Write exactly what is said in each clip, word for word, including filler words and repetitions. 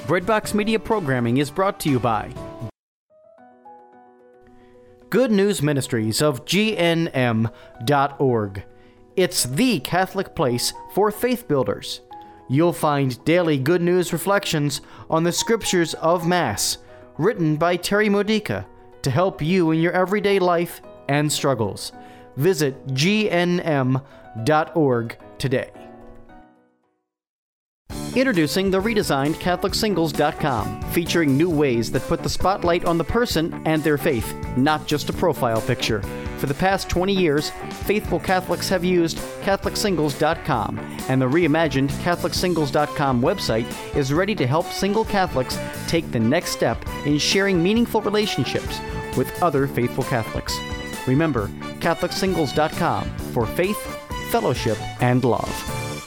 Breadbox Media programming is brought to you by Good News Ministries of G N M dot org. It's the Catholic place for faith builders. You'll find daily good news reflections on the scriptures of Mass, written by Terry Modica to help you in your everyday life and struggles. Visit G N M dot org today. Introducing the redesigned Catholic Singles dot com, featuring new ways that put the spotlight on the person and their faith, not just a profile picture. For the past twenty years, faithful Catholics have used Catholic Singles dot com, and the reimagined Catholic Singles dot com website is ready to help single Catholics take the next step in sharing meaningful relationships with other faithful Catholics. Remember, Catholic Singles dot com for faith, fellowship, and love.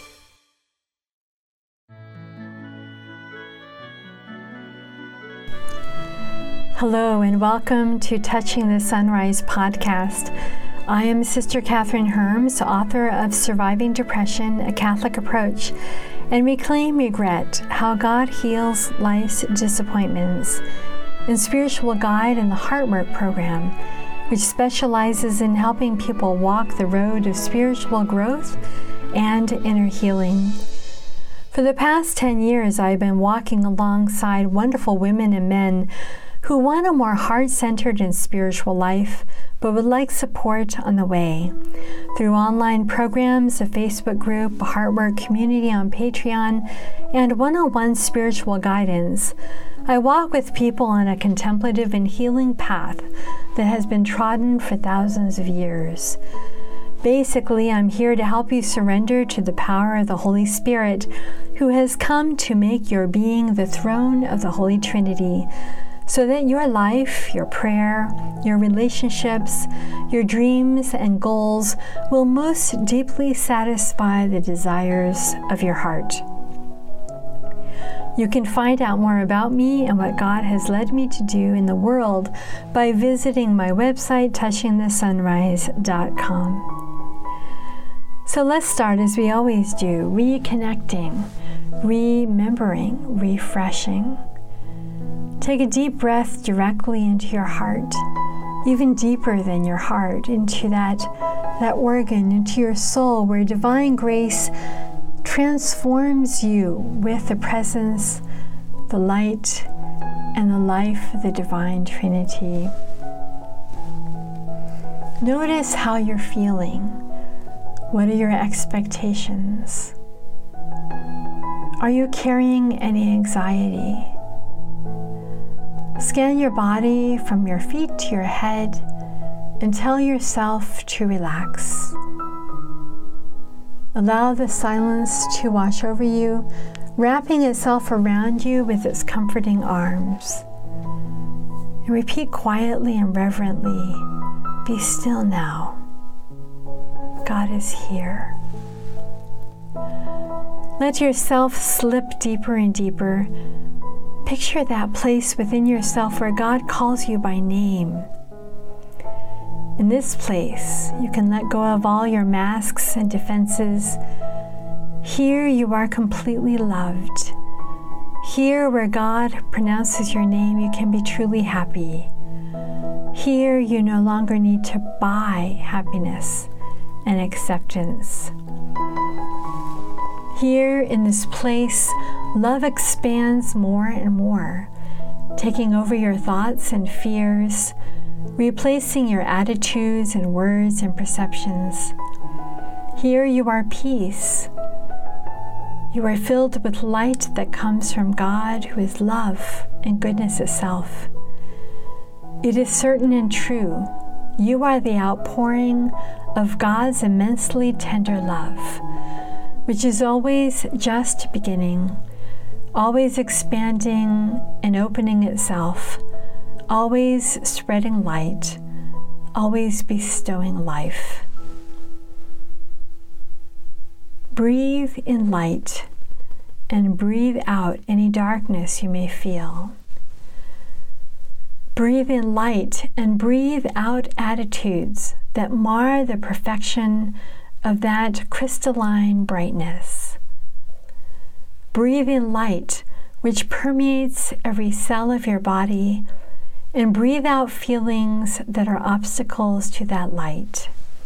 Hello and welcome to Touching the Sunrise podcast. I am Sister Catherine Herms, author of Surviving Depression, A Catholic Approach, and Reclaim Regret, How God Heals Life's Disappointments, and Spiritual Guide in the Heartwork program, which specializes in helping people walk the road of spiritual growth and inner healing. For the past ten years, I've been walking alongside wonderful women and men who want a more heart-centered and spiritual life, but would like support on the way. Through online programs, a Facebook group, a Heartwork community on Patreon, and one-on-one spiritual guidance, I walk with people on a contemplative and healing path that has been trodden for thousands of years. Basically, I'm here to help you surrender to the power of the Holy Spirit, who has come to make your being the throne of the Holy Trinity, so that your life, your prayer, your relationships, your dreams and goals will most deeply satisfy the desires of your heart. You can find out more about me and what God has led me to do in the world by visiting my website, touching the sunrise dot com. So let's start as we always do, reconnecting, remembering, refreshing. Take a deep breath directly into your heart, even deeper than your heart, into that, that organ, into your soul, where divine grace transforms you with the presence, the light, and the life of the divine Trinity. Notice how you're feeling. What are your expectations? Are you carrying any anxiety? Scan your body from your feet to your head and tell yourself to relax. Allow the silence to wash over you, wrapping itself around you with its comforting arms. And repeat quietly and reverently, "Be still now. God is here." Let yourself slip deeper and deeper. Picture that place within yourself where God calls you by name. In this place, you can let go of all your masks and defenses. Here you are completely loved. Here where God pronounces your name, you can be truly happy. Here you no longer need to buy happiness and acceptance. Here in this place, love expands more and more, taking over your thoughts and fears, replacing your attitudes and words and perceptions. Here you are peace. You are filled with light that comes from God, who is love and goodness itself. It is certain and true. You are the outpouring of God's immensely tender love, which is always just beginning, always expanding and opening itself, always spreading light, always bestowing life. Breathe in light and breathe out any darkness you may feel. Breathe in light and breathe out attitudes that mar the perfection of that crystalline brightness. Breathe in light which permeates every cell of your body, and breathe out feelings that are obstacles to that light.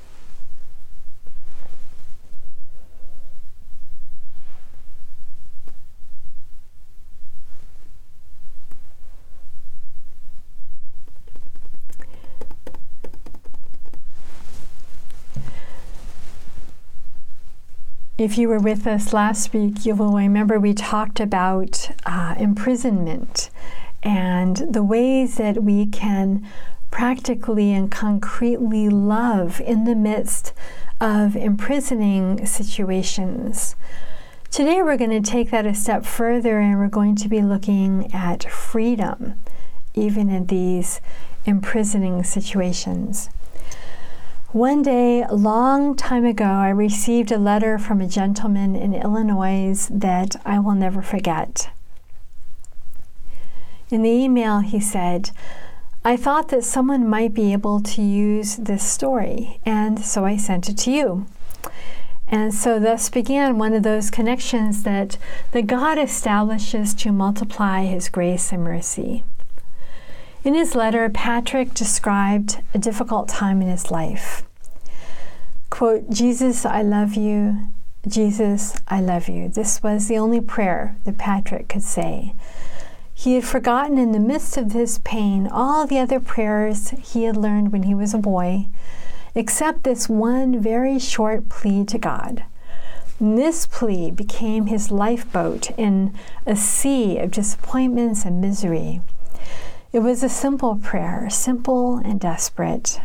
If you were with us last week, you will remember we talked about uh, imprisonment and the ways that we can practically and concretely love in the midst of imprisoning situations. Today we're going to take that a step further, and we're going to be looking at freedom, even in these imprisoning situations. One day, a long time ago, I received a letter from a gentleman in Illinois that I will never forget. In the email, he said, "I thought that someone might be able to use this story, and so I sent it to you." And so thus began one of those connections that, that God establishes to multiply His grace and mercy. In his letter, Patrick described a difficult time in his life. Quote, "Jesus, I love you. Jesus, I love you." This was the only prayer that Patrick could say. He had forgotten in the midst of his pain all the other prayers he had learned when he was a boy, except this one very short plea to God. And this plea became his lifeboat in a sea of disappointments and misery. It was a simple prayer, simple and desperate.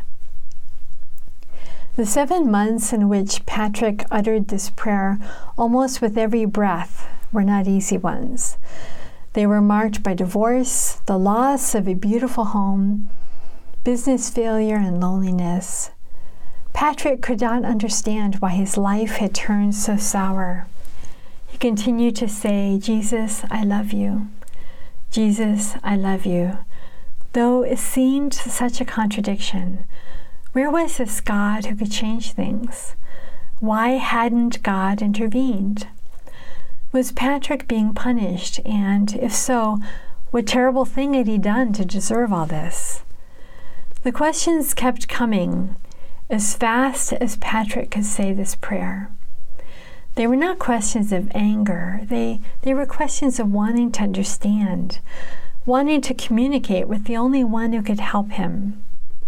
The seven months in which Patrick uttered this prayer, almost with every breath, were not easy ones. They were marked by divorce, the loss of a beautiful home, business failure, and loneliness. Patrick could not understand why his life had turned so sour. He continued to say, "Jesus, I love you. Jesus, I love you." Though it seemed such a contradiction, where was this God who could change things? Why hadn't God intervened? Was Patrick being punished? And if so, what terrible thing had he done to deserve all this? The questions kept coming as fast as Patrick could say this prayer. They were not questions of anger. They, they were questions of wanting to understand, wanting to communicate with the only one who could help him.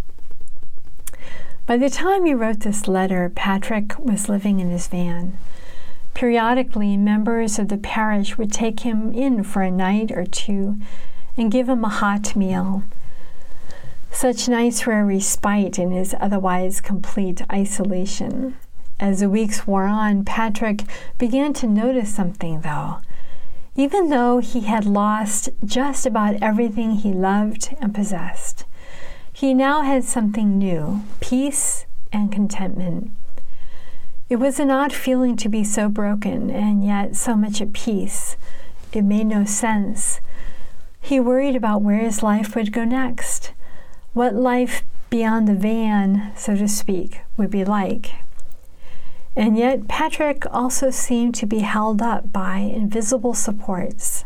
By the time he wrote this letter, Patrick was living in his van. Periodically, members of the parish would take him in for a night or two and give him a hot meal. Such nights were a respite in his otherwise complete isolation. As the weeks wore on, Patrick began to notice something, though. Even though he had lost just about everything he loved and possessed, he now had something new, peace and contentment. It was an odd feeling to be so broken and yet so much at peace. It made no sense. He worried about where his life would go next, what life beyond the van, so to speak, would be like. And yet Patrick also seemed to be held up by invisible supports.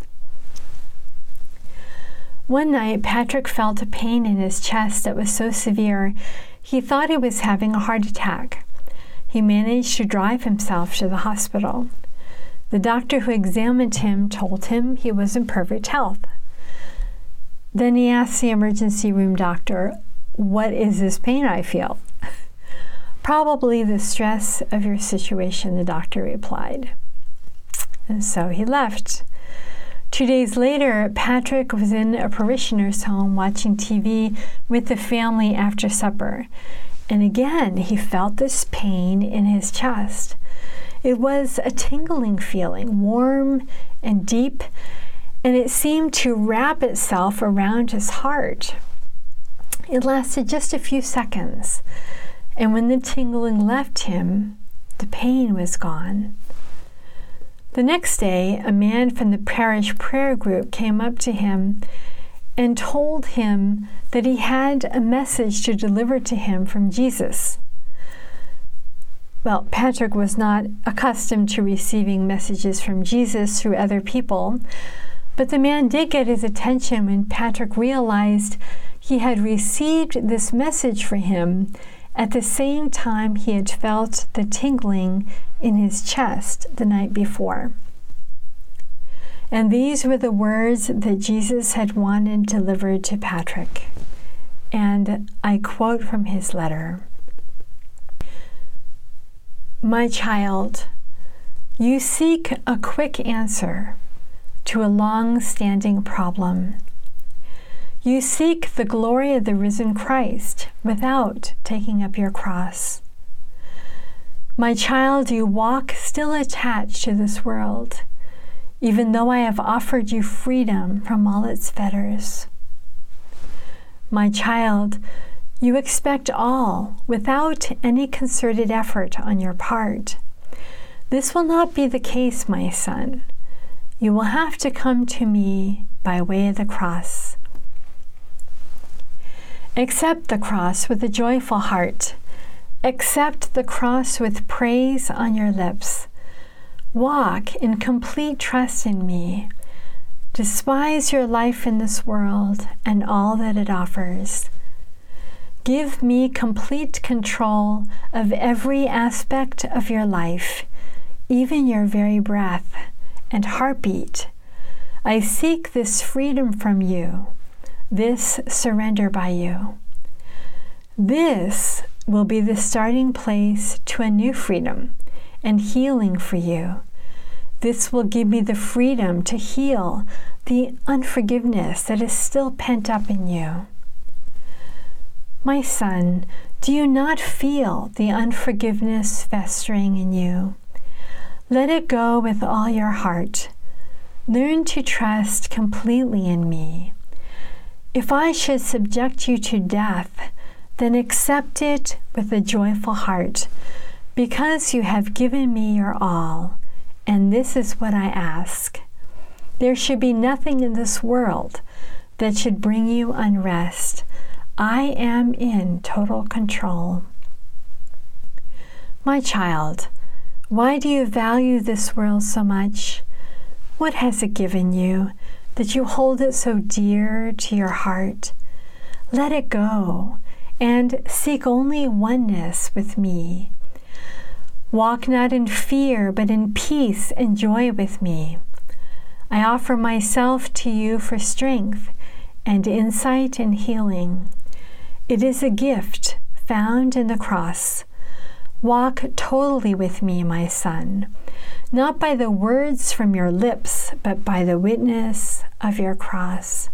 One night, Patrick felt a pain in his chest that was so severe he thought he was having a heart attack. He managed to drive himself to the hospital. The doctor who examined him told him he was in perfect health. Then he asked the emergency room doctor, "What is this pain I feel?" "Probably the stress of your situation," the doctor replied. And so he left. Two days later, Patrick was in a parishioner's home watching T V with the family after supper. And again, he felt this pain in his chest. It was a tingling feeling, warm and deep, and it seemed to wrap itself around his heart. It lasted just a few seconds, and when the tingling left him, the pain was gone. The next day, a man from the parish prayer group came up to him and told him that he had a message to deliver to him from Jesus. Well, Patrick was not accustomed to receiving messages from Jesus through other people, But the man did get his attention when Patrick realized he had received this message for him at the same time he had felt the tingling in his chest the night before. And these were the words that Jesus had wanted delivered to Patrick. And I quote from his letter. "My child, you seek a quick answer to a long-standing problem. You seek the glory of the risen Christ without taking up your cross. My child, you walk still attached to this world, even though I have offered you freedom from all its fetters. My child, you expect all without any concerted effort on your part. This will not be the case, my son. You will have to come to me by way of the cross. Accept the cross with a joyful heart. Accept the cross with praise on your lips. Walk in complete trust in me. Despise your life in this world and all that it offers. Give me complete control of every aspect of your life, even your very breath and heartbeat. I seek this freedom from you, this surrender by you. This will be the starting place to a new freedom and healing for you. This will give me the freedom to heal the unforgiveness that is still pent up in you. My son, do you not feel the unforgiveness festering in you? Let it go with all your heart. Learn to trust completely in me. If I should subject you to death, then accept it with a joyful heart, because you have given me your all, and this is what I ask. There should be nothing in this world that should bring you unrest. I am in total control. My child, why do you value this world so much? What has it given you that you hold it so dear to your heart? Let it go and seek only oneness with me. Walk not in fear, but in peace and joy with me. I offer myself to you for strength and insight and healing. It is a gift found in the cross. Walk totally with me, my son, not by the words from your lips, but by the witness of your cross.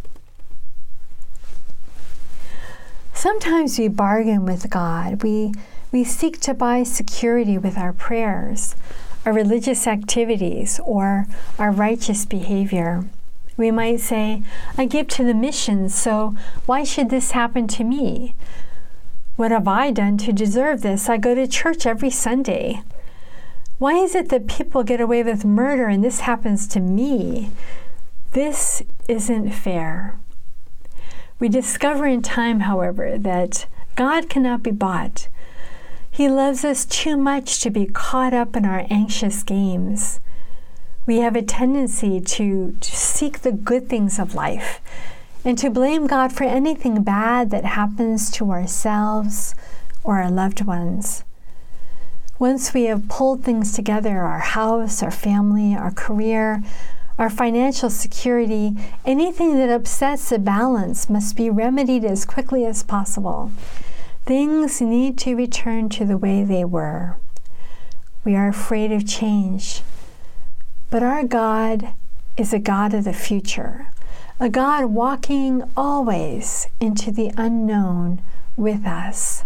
Sometimes we bargain with God. We, we seek to buy security with our prayers, our religious activities, or our righteous behavior. We might say, I give to the missions, so why should this happen to me? What have I done to deserve this? I go to church every Sunday. Why is it that people get away with murder and this happens to me? This isn't fair. We discover in time, however, that God cannot be bought. He loves us too much to be caught up in our anxious games. We have a tendency to, to seek the good things of life and to blame God for anything bad that happens to ourselves or our loved ones. Once we have pulled things together, our house, our family, our career, our financial security, anything that upsets the balance must be remedied as quickly as possible. Things need to return to the way they were. We are afraid of change. But our God is a God of the future, a God walking always into the unknown with us.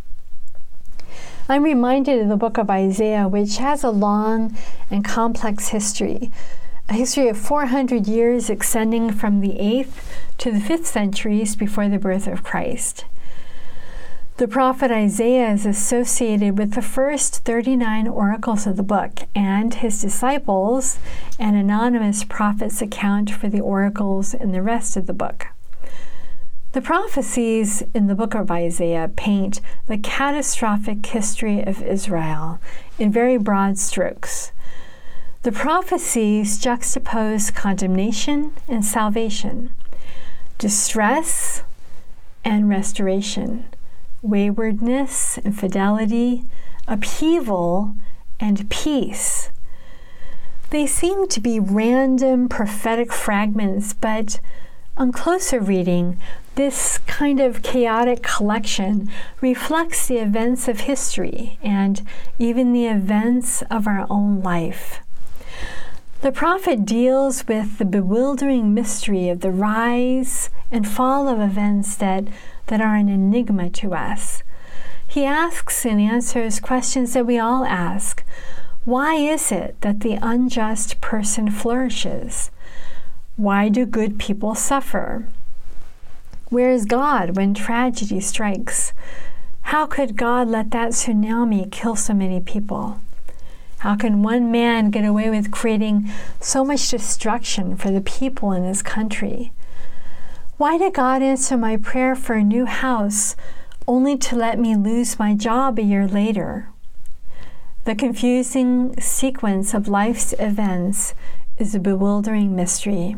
I'm reminded of the book of Isaiah, which has a long and complex history, a history of four hundred years extending from the eighth to the fifth centuries before the birth of Christ. The prophet Isaiah is associated with the first thirty-nine oracles of the book, and his disciples and anonymous prophets account for the oracles in the rest of the book. The prophecies in the book of Isaiah paint the catastrophic history of Israel in very broad strokes. The prophecies juxtapose condemnation and salvation, distress and restoration, waywardness and fidelity, upheaval and peace. They seem to be random prophetic fragments, but on closer reading, this kind of chaotic collection reflects the events of history and even the events of our own life. The prophet deals with the bewildering mystery of the rise and fall of events that, that are an enigma to us. He asks and answers questions that we all ask. Why is it that the unjust person flourishes? Why do good people suffer? Where is God when tragedy strikes? How could God let that tsunami kill so many people? How can one man get away with creating so much destruction for the people in his country? Why did God answer my prayer for a new house only to let me lose my job a year later? The confusing sequence of life's events is a bewildering mystery.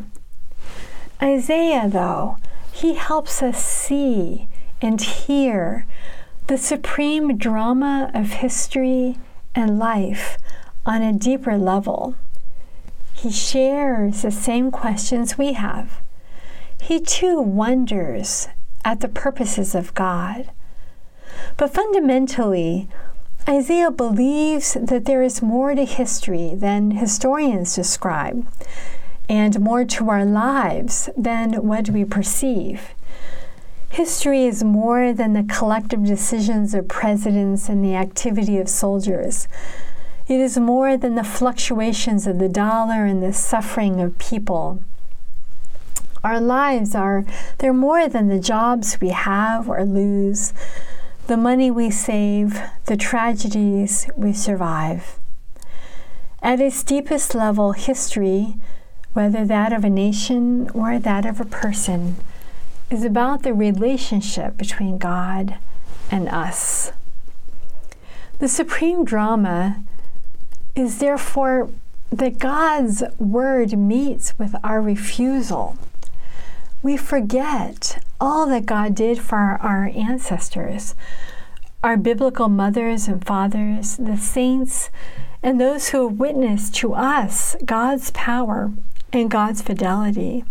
Isaiah, though, he helps us see and hear the supreme drama of history and life on a deeper level. He shares the same questions we have. He too wonders at the purposes of God. But fundamentally, Isaiah believes that there is more to history than historians describe, and more to our lives than what we perceive. History is more than the collective decisions of presidents and the activity of soldiers. It is more than the fluctuations of the dollar and the suffering of people. Our lives are, they're more than the jobs we have or lose, the money we save, the tragedies we survive. At its deepest level, history, whether that of a nation or that of a person, is about the relationship between God and us. The supreme drama is therefore that God's word meets with our refusal. We forget all that God did for our, our ancestors, our biblical mothers and fathers, the saints, and those who have witnessed to us God's power and God's fidelity.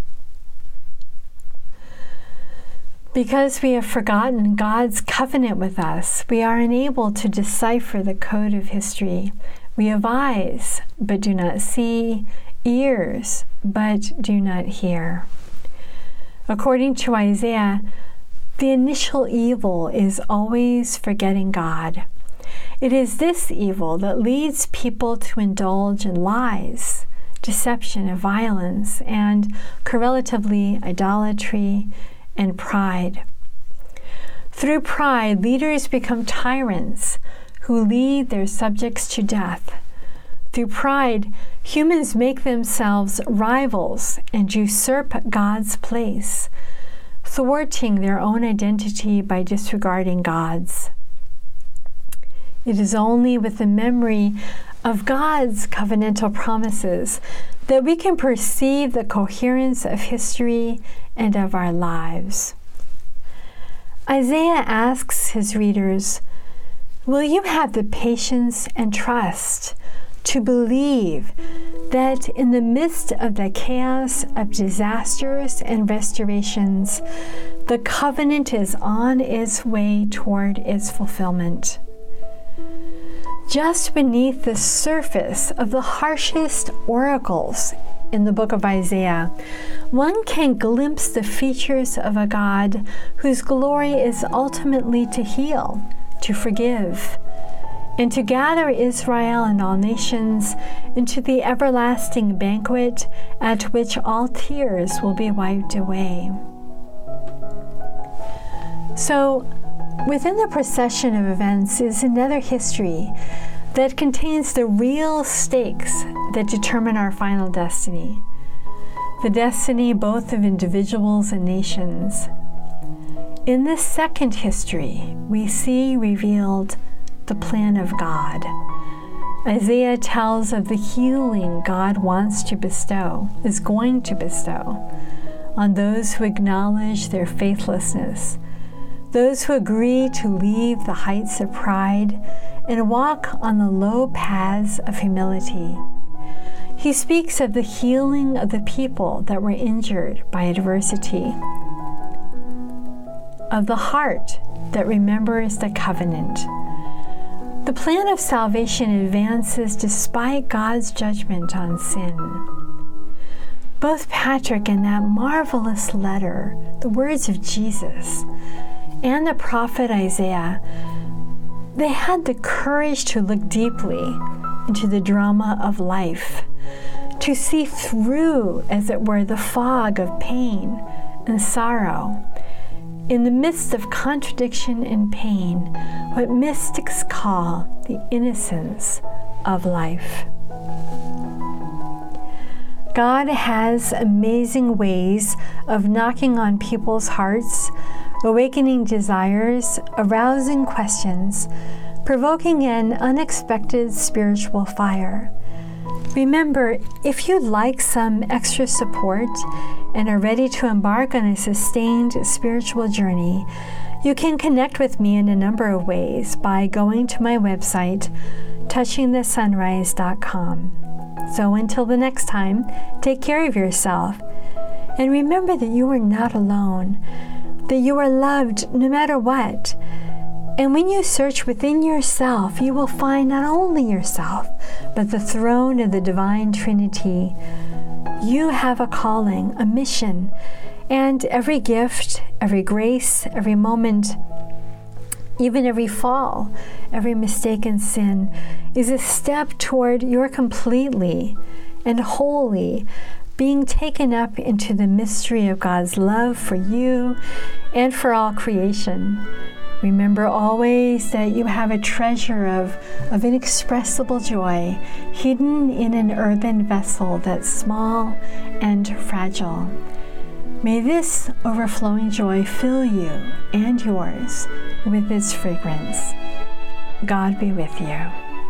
Because we have forgotten God's covenant with us, we are unable to decipher the code of history. We have eyes, but do not see, ears, but do not hear. According to Isaiah, the initial evil is always forgetting God. It is this evil that leads people to indulge in lies, deception and violence, and correlatively idolatry and pride. Through pride, leaders become tyrants who lead their subjects to death. Through pride, humans make themselves rivals and usurp God's place, thwarting their own identity by disregarding God's. It is only with the memory of God's covenantal promises that we can perceive the coherence of history and of our lives. Isaiah asks his readers, will you have the patience and trust to believe that in the midst of the chaos of disasters and restorations, the covenant is on its way toward its fulfillment? Just beneath the surface of the harshest oracles in the book of Isaiah, one can glimpse the features of a God whose glory is ultimately to heal, to forgive, and to gather Israel and all nations into the everlasting banquet at which all tears will be wiped away. So, within the procession of events is another history that contains the real stakes that determine our final destiny, the destiny both of individuals and nations. In this second history, we see revealed the plan of God, Isaiah tells of the healing God wants to bestow, is going to bestow, on those who acknowledge their faithlessness, those who agree to leave the heights of pride and walk on the low paths of humility. He speaks of the healing of the people that were injured by adversity, of the heart that remembers the covenant. The plan of salvation advances despite God's judgment on sin. Both Patrick and that marvelous letter, the words of Jesus, and the prophet Isaiah, they had the courage to look deeply into the drama of life, to see through, as it were, the fog of pain and sorrow. In the midst of contradiction and pain, what mystics call the innocence of life. God has amazing ways of knocking on people's hearts, awakening desires, arousing questions, provoking an unexpected spiritual fire. Remember, if you'd like some extra support and are ready to embark on a sustained spiritual journey, you can connect with me in a number of ways by going to my website, touching the sunrise dot com. So until the next time, take care of yourself. And remember that you are not alone, that you are loved no matter what. And when you search within yourself, you will find not only yourself, but the throne of the divine Trinity. You have a calling, a mission, and every gift, every grace, every moment, even every fall, every mistaken sin is a step toward your completely and wholly being taken up into the mystery of God's love for you and for all creation. Remember always that you have a treasure of, of inexpressible joy hidden in an earthen vessel that's small and fragile. May this overflowing joy fill you and yours with its fragrance. God be with you.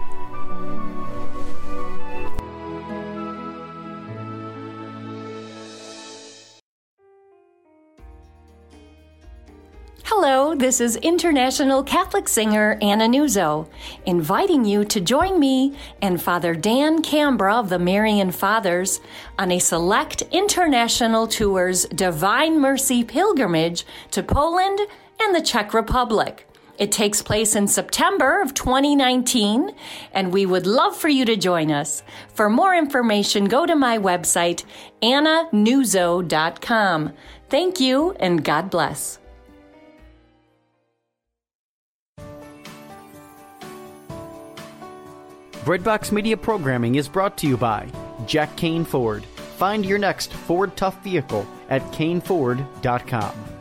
Hello, this is international Catholic singer Anna Nuzzo, inviting you to join me and Father Dan Cambra of the Marian Fathers on a select international tour's Divine Mercy pilgrimage to Poland and the Czech Republic. It takes place in September of twenty nineteen, and we would love for you to join us. For more information, go to my website, anna nuzzo dot com. Thank you, and God bless. Breadbox Media programming is brought to you by Jack Kane Ford. Find your next Ford Tough vehicle at kane ford dot com.